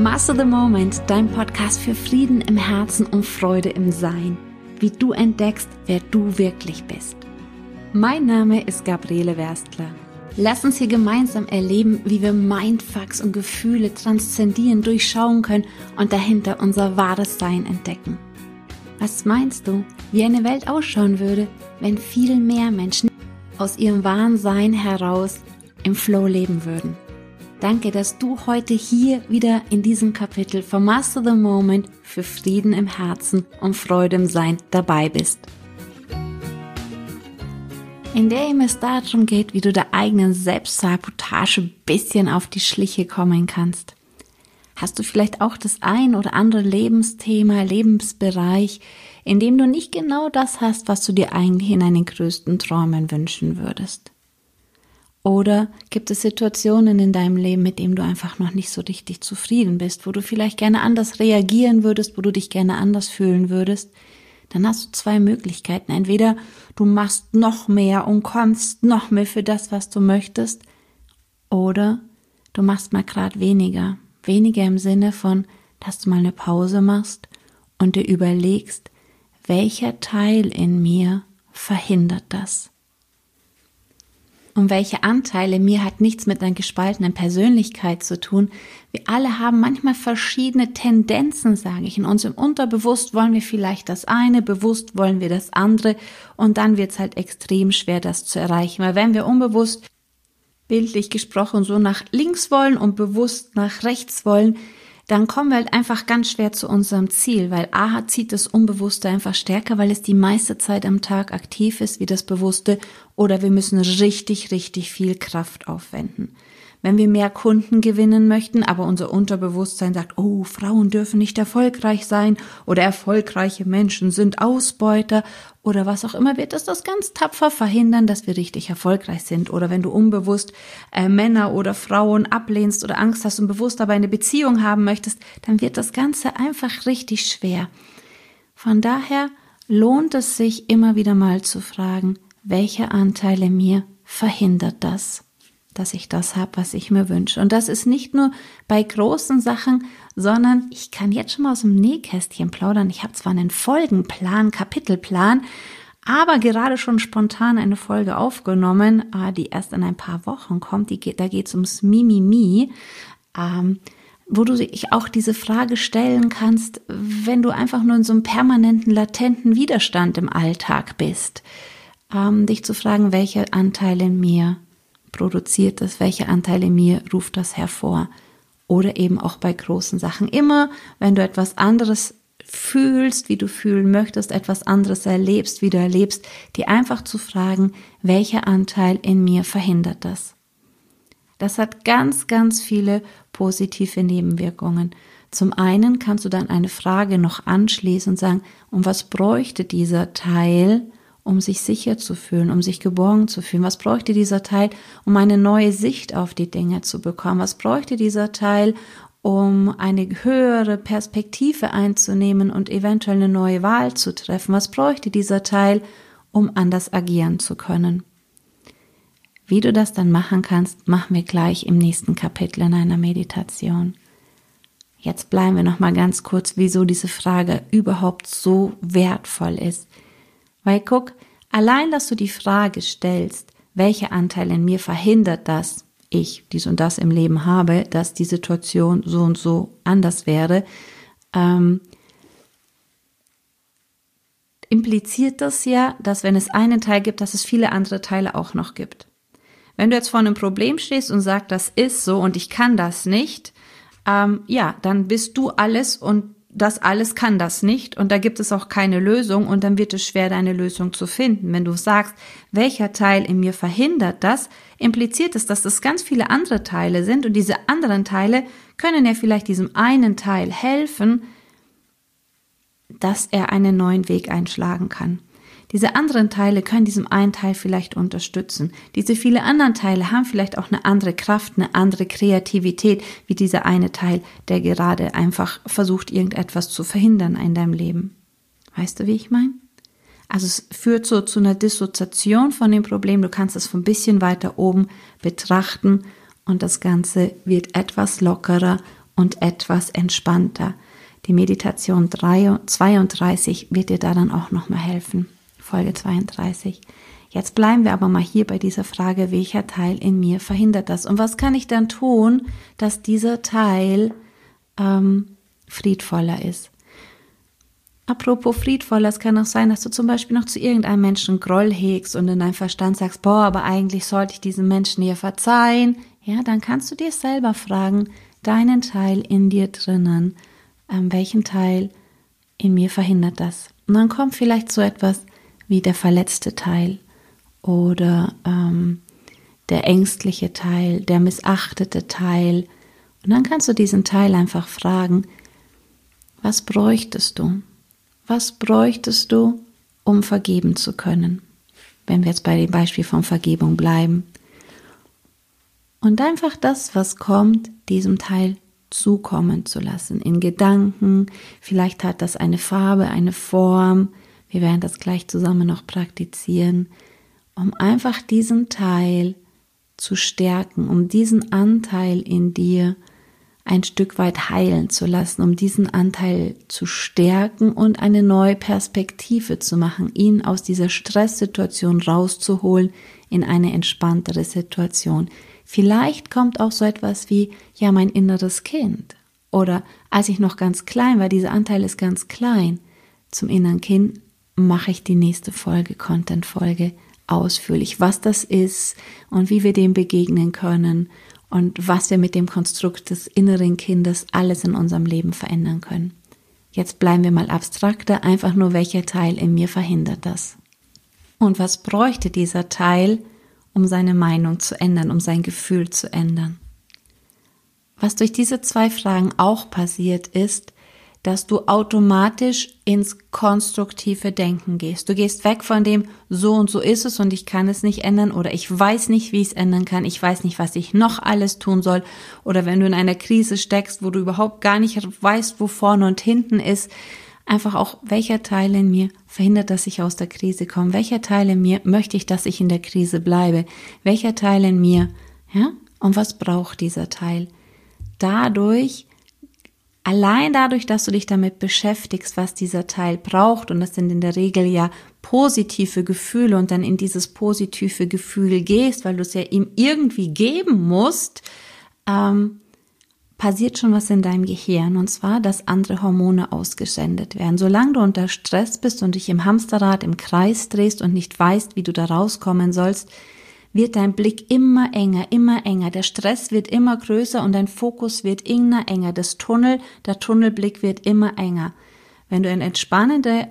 Master the Moment, dein Podcast für Frieden im Herzen und Freude im Sein. Wie du entdeckst, wer du wirklich bist. Mein Name ist Gabriele Werstler. Lass uns hier gemeinsam erleben, wie wir Mindfucks und Gefühle transzendieren, durchschauen können und dahinter unser wahres Sein entdecken. Was meinst du, wie eine Welt ausschauen würde, wenn viel mehr Menschen aus ihrem wahren Sein heraus im Flow leben würden? Danke, dass du heute hier wieder in diesem Kapitel von Master the Moment für Frieden im Herzen und Freude im Sein dabei bist. In der es darum geht, wie du der eigenen Selbstsabotage ein bisschen auf die Schliche kommen kannst. Hast du vielleicht auch das ein oder andere Lebensthema, Lebensbereich, in dem du nicht genau das hast, was du dir eigentlich in deinen größten Träumen wünschen würdest? Oder gibt es Situationen in deinem Leben, mit denen du einfach noch nicht so richtig zufrieden bist, wo du vielleicht gerne anders reagieren würdest, wo du dich gerne anders fühlen würdest? Dann hast du zwei Möglichkeiten. Entweder du machst noch mehr und kommst noch mehr für das, was du möchtest, oder du machst mal gerade weniger. Weniger im Sinne von, dass du mal eine Pause machst und dir überlegst, welcher Teil in mir verhindert das? Und welche Anteile mir hat nichts mit einer gespaltenen Persönlichkeit zu tun. Wir alle haben manchmal verschiedene Tendenzen, sage ich. In unserem Unterbewusst wollen wir vielleicht das eine, bewusst wollen wir das andere und dann wird es halt extrem schwer, das zu erreichen. Weil wenn wir unbewusst, bildlich gesprochen, so nach links wollen und bewusst nach rechts wollen, dann kommen wir halt einfach ganz schwer zu unserem Ziel, weil A zieht das Unbewusste einfach stärker, weil es die meiste Zeit am Tag aktiv ist wie das Bewusste, oder wir müssen richtig, richtig viel Kraft aufwenden. Wenn wir mehr Kunden gewinnen möchten, aber unser Unterbewusstsein sagt, oh, Frauen dürfen nicht erfolgreich sein oder erfolgreiche Menschen sind Ausbeuter oder was auch immer, wird das ganz tapfer verhindern, dass wir richtig erfolgreich sind. Oder wenn du unbewusst Männer oder Frauen ablehnst oder Angst hast und bewusst aber eine Beziehung haben möchtest, dann wird das Ganze einfach richtig schwer. Von daher lohnt es sich immer wieder mal zu fragen, welche Anteile mir verhindert das, dass ich das habe, was ich mir wünsche. Und das ist nicht nur bei großen Sachen, sondern ich kann jetzt schon mal aus dem Nähkästchen plaudern. Ich habe zwar einen Folgenplan, Kapitelplan, aber gerade schon spontan eine Folge aufgenommen, die erst in ein paar Wochen kommt. Da geht es ums Mimimi, wo du dich auch diese Frage stellen kannst, wenn du einfach nur in so einem permanenten, latenten Widerstand im Alltag bist. Dich zu fragen, welche Anteile in mir produziert das, welche Anteile in mir ruft das hervor. Oder eben auch bei großen Sachen. Immer, wenn du etwas anderes fühlst, wie du fühlen möchtest, etwas anderes erlebst, wie du erlebst, dir einfach zu fragen, welcher Anteil in mir verhindert das. Das hat ganz, ganz viele positive Nebenwirkungen. Zum einen kannst du dann eine Frage noch anschließen und sagen, und was bräuchte dieser Teil, um sich sicher zu fühlen, um sich geborgen zu fühlen? Was bräuchte dieser Teil, um eine neue Sicht auf die Dinge zu bekommen? Was bräuchte dieser Teil, um eine höhere Perspektive einzunehmen und eventuell eine neue Wahl zu treffen? Was bräuchte dieser Teil, um anders agieren zu können? Wie du das dann machen kannst, machen wir gleich im nächsten Kapitel in einer Meditation. Jetzt bleiben wir noch mal ganz kurz, wieso diese Frage überhaupt so wertvoll ist. Weil guck, allein, dass du die Frage stellst, welcher Anteil in mir verhindert, dass ich dies und das im Leben habe, dass die Situation so und so anders wäre, impliziert das ja, dass wenn es einen Teil gibt, dass es viele andere Teile auch noch gibt. Wenn du jetzt vor einem Problem stehst und sagst, das ist so und ich kann das nicht, dann bist du alles und das alles kann das nicht und da gibt es auch keine Lösung und dann wird es schwer, deine Lösung zu finden. Wenn du sagst, welcher Teil in mir verhindert das, impliziert es, dass das ganz viele andere Teile sind und diese anderen Teile können ja vielleicht diesem einen Teil helfen, dass er einen neuen Weg einschlagen kann. Diese anderen Teile können diesem einen Teil vielleicht unterstützen. Diese viele anderen Teile haben vielleicht auch eine andere Kraft, eine andere Kreativität, wie dieser eine Teil, der gerade einfach versucht, irgendetwas zu verhindern in deinem Leben. Weißt du, wie ich meine? Also es führt so zu einer Dissoziation von dem Problem. Du kannst es von ein bisschen weiter oben betrachten und das Ganze wird etwas lockerer und etwas entspannter. Die Meditation 32 wird dir da dann auch nochmal helfen. Folge 32. Jetzt bleiben wir aber mal hier bei dieser Frage, welcher Teil in mir verhindert das? Und was kann ich dann tun, dass dieser Teil friedvoller ist? Apropos friedvoller, es kann auch sein, dass du zum Beispiel noch zu irgendeinem Menschen Groll hegst und in deinem Verstand sagst, aber eigentlich sollte ich diesem Menschen hier verzeihen. Ja, dann kannst du dir selber fragen, deinen Teil in dir drinnen, welchen Teil in mir verhindert das? Und dann kommt vielleicht so etwas wie der verletzte Teil oder der ängstliche Teil, der missachtete Teil. Und dann kannst du diesen Teil einfach fragen, was bräuchtest du? Was bräuchtest du, um vergeben zu können? Wenn wir jetzt bei dem Beispiel von Vergebung bleiben. Und einfach das, was kommt, diesem Teil zukommen zu lassen. In Gedanken, vielleicht hat das eine Farbe, eine Form. Wir werden das gleich zusammen noch praktizieren, um einfach diesen Teil zu stärken, um diesen Anteil in dir ein Stück weit heilen zu lassen, um diesen Anteil zu stärken und eine neue Perspektive zu machen, ihn aus dieser Stresssituation rauszuholen in eine entspanntere Situation. Vielleicht kommt auch so etwas wie, ja, mein inneres Kind. Oder als ich noch ganz klein war, dieser Anteil ist ganz klein. Zum inneren Kind mache ich die nächste Folge, Content-Folge, ausführlich, was das ist und wie wir dem begegnen können und was wir mit dem Konstrukt des inneren Kindes alles in unserem Leben verändern können. Jetzt bleiben wir mal abstrakter, einfach nur, welcher Teil in mir verhindert das? Und was bräuchte dieser Teil, um seine Meinung zu ändern, um sein Gefühl zu ändern? Was durch diese 2 Fragen auch passiert ist, dass du automatisch ins konstruktive Denken gehst. Du gehst weg von dem, so und so ist es und ich kann es nicht ändern oder ich weiß nicht, wie ich es ändern kann, ich weiß nicht, was ich noch alles tun soll oder wenn du in einer Krise steckst, wo du überhaupt gar nicht weißt, wo vorne und hinten ist, einfach auch, welcher Teil in mir verhindert, dass ich aus der Krise komme, welcher Teil in mir möchte ich, dass ich in der Krise bleibe, welcher Teil in mir, ja, und was braucht dieser Teil? Allein dadurch, dass du dich damit beschäftigst, was dieser Teil braucht, und das sind in der Regel ja positive Gefühle und dann in dieses positive Gefühl gehst, weil du es ja ihm irgendwie geben musst, passiert schon was in deinem Gehirn, und zwar, dass andere Hormone ausgesendet werden. Solange du unter Stress bist und dich im Hamsterrad im Kreis drehst und nicht weißt, wie du da rauskommen sollst, wird dein Blick immer enger, der Stress wird immer größer und dein Fokus wird immer enger, der Tunnelblick wird immer enger. Wenn du in entspannende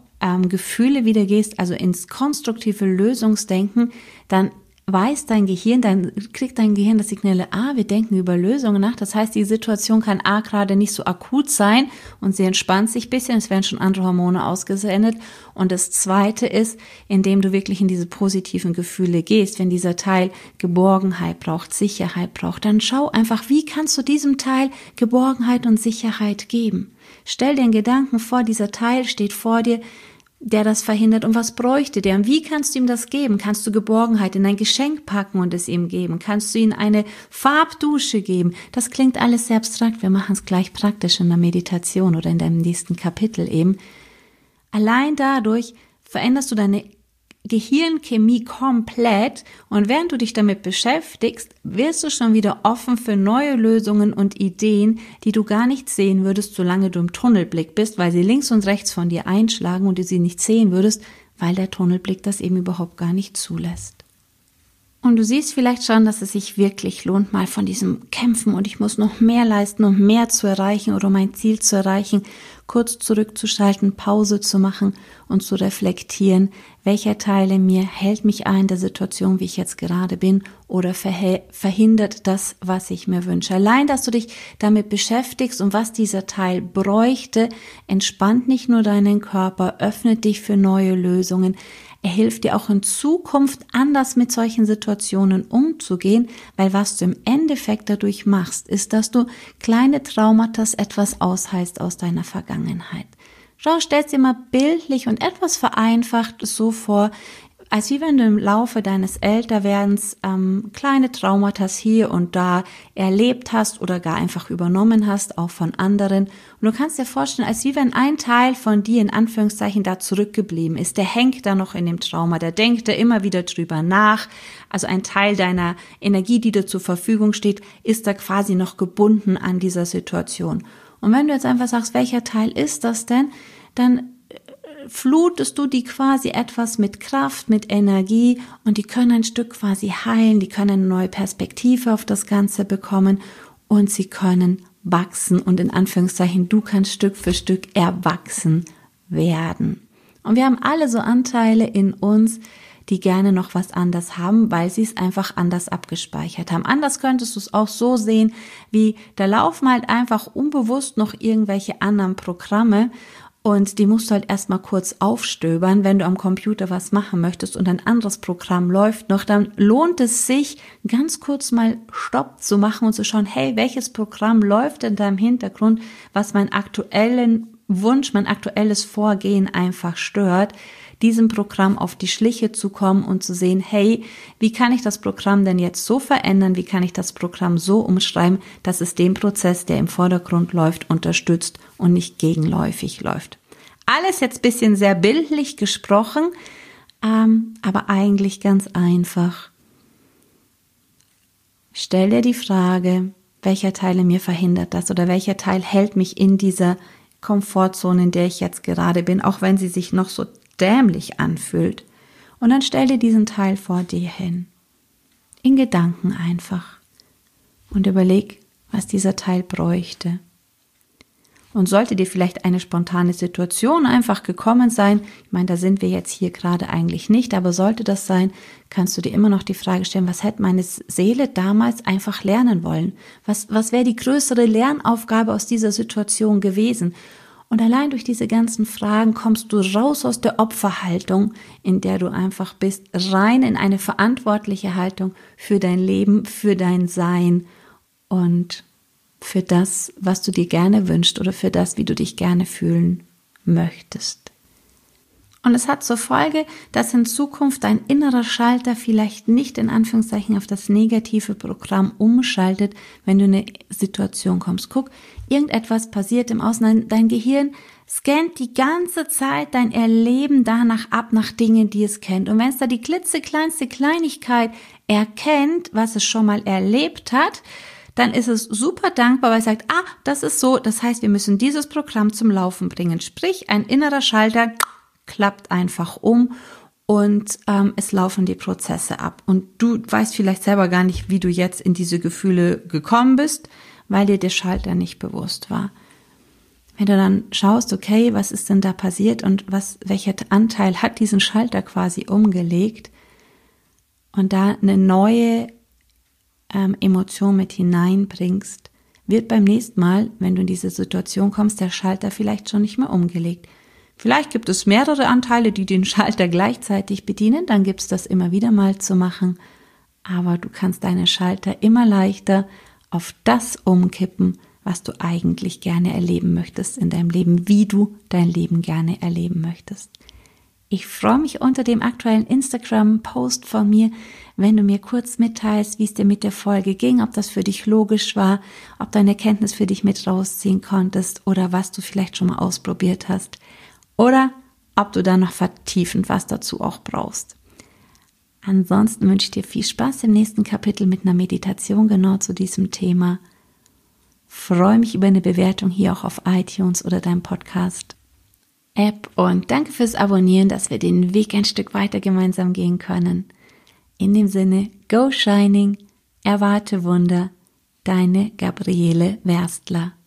Gefühle wieder gehst, also ins konstruktive Lösungsdenken, dann weiß dein Gehirn, dann kriegt dein Gehirn das Signal, wir denken über Lösungen nach. Das heißt, die Situation kann gerade nicht so akut sein und sie entspannt sich ein bisschen, es werden schon andere Hormone ausgesendet. Und das Zweite ist, indem du wirklich in diese positiven Gefühle gehst, wenn dieser Teil Geborgenheit braucht, Sicherheit braucht, dann schau einfach, wie kannst du diesem Teil Geborgenheit und Sicherheit geben? Stell dir einen Gedanken vor, dieser Teil steht vor dir, der das verhindert, und was bräuchte der und wie kannst du ihm das geben? Kannst du Geborgenheit in ein Geschenk packen und es ihm geben? Kannst du ihm eine Farbdusche geben? Das klingt alles sehr abstrakt, wir machen es gleich praktisch in der Meditation oder in deinem nächsten Kapitel eben. Allein dadurch veränderst du deine Gehirnchemie komplett, und während du dich damit beschäftigst, wirst du schon wieder offen für neue Lösungen und Ideen, die du gar nicht sehen würdest, solange du im Tunnelblick bist, weil sie links und rechts von dir einschlagen und du sie nicht sehen würdest, weil der Tunnelblick das eben überhaupt gar nicht zulässt. Und du siehst vielleicht schon, dass es sich wirklich lohnt, mal von diesem Kämpfen und ich muss noch mehr leisten, um mehr zu erreichen oder mein Ziel zu erreichen, kurz zurückzuschalten, Pause zu machen und zu reflektieren, welcher Teil in mir hält mich in der Situation, wie ich jetzt gerade bin, oder verhindert das, was ich mir wünsche. Allein, dass du dich damit beschäftigst und was dieser Teil bräuchte, entspannt nicht nur deinen Körper, öffnet dich für neue Lösungen. Er hilft dir auch in Zukunft anders mit solchen Situationen umzugehen, weil was du im Endeffekt dadurch machst, ist, dass du kleine Traumata etwas ausheilst aus deiner Vergangenheit. Stell dir mal bildlich und etwas vereinfacht so vor, als wie wenn du im Laufe deines Älterwerdens kleine Traumata hier und da erlebt hast oder gar einfach übernommen hast, auch von anderen. Und du kannst dir vorstellen, als wie wenn ein Teil von dir in Anführungszeichen da zurückgeblieben ist. Der hängt da noch in dem Trauma, der denkt da immer wieder drüber nach. Also ein Teil deiner Energie, die dir zur Verfügung steht, ist da quasi noch gebunden an dieser Situation. Und wenn du jetzt einfach sagst, welcher Teil ist das denn, dann flutest du die quasi etwas mit Kraft, mit Energie und die können ein Stück quasi heilen, die können eine neue Perspektive auf das Ganze bekommen und sie können wachsen und in Anführungszeichen, du kannst Stück für Stück erwachsen werden. Und wir haben alle so Anteile in uns, die gerne noch was anders haben, weil sie es einfach anders abgespeichert haben. Anders könntest du es auch so sehen, wie da laufen halt einfach unbewusst noch irgendwelche anderen Programme und die musst du halt erstmal kurz aufstöbern, wenn du am Computer was machen möchtest und ein anderes Programm läuft noch, dann lohnt es sich, ganz kurz mal Stopp zu machen und zu schauen, hey, welches Programm läuft in deinem Hintergrund, was meinen aktuellen Wunsch, mein aktuelles Vorgehen einfach stört, diesem Programm auf die Schliche zu kommen und zu sehen, hey, wie kann ich das Programm denn jetzt so verändern, wie kann ich das Programm so umschreiben, dass es den Prozess, der im Vordergrund läuft, unterstützt und nicht gegenläufig läuft. Alles jetzt ein bisschen sehr bildlich gesprochen, aber eigentlich ganz einfach. Stell dir die Frage, welcher Teil in mir verhindert das oder welcher Teil hält mich in dieser Komfortzone, in der ich jetzt gerade bin, auch wenn sie sich noch so dämlich anfühlt. Und dann stell dir diesen Teil vor dir hin. In Gedanken einfach. Und überleg, was dieser Teil bräuchte. Und sollte dir vielleicht eine spontane Situation einfach gekommen sein, ich meine, da sind wir jetzt hier gerade eigentlich nicht, aber sollte das sein, kannst du dir immer noch die Frage stellen, was hätte meine Seele damals einfach lernen wollen? Was wäre die größere Lernaufgabe aus dieser Situation gewesen? Und allein durch diese ganzen Fragen kommst du raus aus der Opferhaltung, in der du einfach bist, rein in eine verantwortliche Haltung für dein Leben, für dein Sein und für das, was du dir gerne wünschst oder für das, wie du dich gerne fühlen möchtest. Und es hat zur Folge, dass in Zukunft dein innerer Schalter vielleicht nicht in Anführungszeichen auf das negative Programm umschaltet, wenn du in eine Situation kommst. Guck, irgendetwas passiert im Außen, dein Gehirn scannt die ganze Zeit dein Erleben danach ab, nach Dingen, die es kennt. Und wenn es da die klitzekleinste Kleinigkeit erkennt, was es schon mal erlebt hat, dann ist es super dankbar, weil es sagt, das ist so, das heißt, wir müssen dieses Programm zum Laufen bringen. Sprich, ein innerer Schalter klappt einfach um und es laufen die Prozesse ab. Und du weißt vielleicht selber gar nicht, wie du jetzt in diese Gefühle gekommen bist, weil dir der Schalter nicht bewusst war. Wenn du dann schaust, okay, was ist denn da passiert und welcher Anteil hat diesen Schalter quasi umgelegt und da eine neue Emotion mit hineinbringst, wird beim nächsten Mal, wenn du in diese Situation kommst, der Schalter vielleicht schon nicht mehr umgelegt. Vielleicht gibt es mehrere Anteile, die den Schalter gleichzeitig bedienen, dann gibt es das immer wieder mal zu machen, aber du kannst deine Schalter immer leichter auf das umkippen, was du eigentlich gerne erleben möchtest in deinem Leben, wie du dein Leben gerne erleben möchtest. Ich freue mich unter dem aktuellen Instagram-Post von mir, wenn du mir kurz mitteilst, wie es dir mit der Folge ging, ob das für dich logisch war, ob du eine Erkenntnis für dich mit rausziehen konntest oder was du vielleicht schon mal ausprobiert hast oder ob du da noch vertiefend was dazu auch brauchst. Ansonsten wünsche ich dir viel Spaß im nächsten Kapitel mit einer Meditation genau zu diesem Thema. Freue mich über eine Bewertung hier auch auf iTunes oder deinem Podcast-App und danke fürs Abonnieren, dass wir den Weg ein Stück weiter gemeinsam gehen können. In dem Sinne, go shining, erwarte Wunder, deine Gabriele Werstler.